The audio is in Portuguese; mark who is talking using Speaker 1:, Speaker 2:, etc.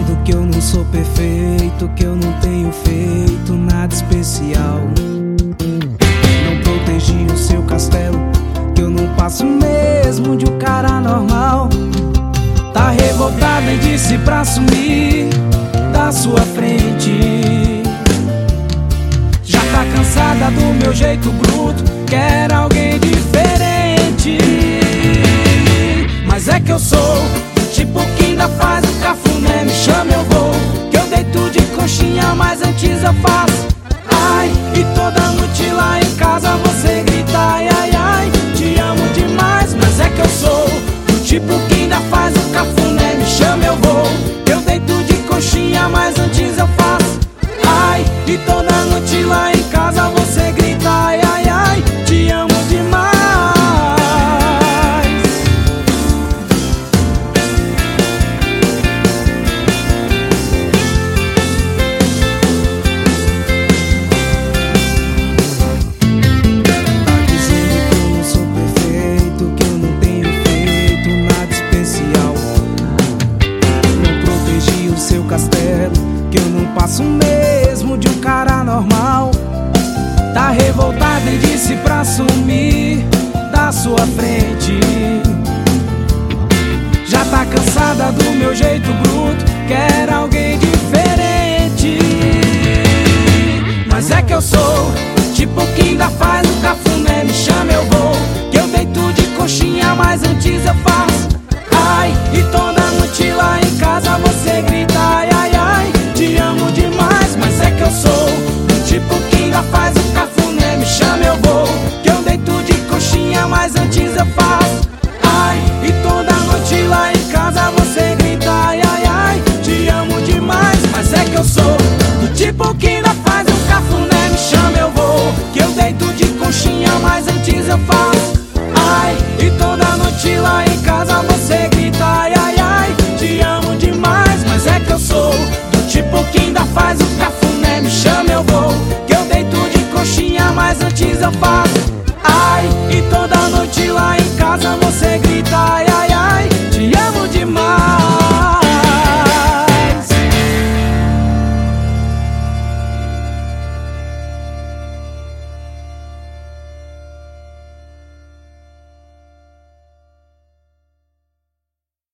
Speaker 1: dizendo que eu não sou perfeito, que eu não tenho feito nada especial. Não protegi o seu castelo, que eu não passo mesmo de um cara normal. Tá revoltada e disse pra sumir da sua frente. Já tá cansada do meu jeito bruto, quer alguém diferente. Mas é que eu sou o tipo que ainda faz o cafuné, me chama eu vou, que eu deito de conchinha, mas antes eu faço. Ai, e toda noite lá em casa você grita ai, ai, ai, te amo demais. Mas é que eu sou o tipo que ainda faz o cafuné, me chama eu vou, que eu deito de conchinha, mas antes eu faço. Ai, e toda noite lá em casa você grita ai, ai, ai, te amo demais. Que eu não passo mesmo de um cara normal. Tá revoltada e disse pra sumir da sua frente. Já tá cansada do meu jeito bruto,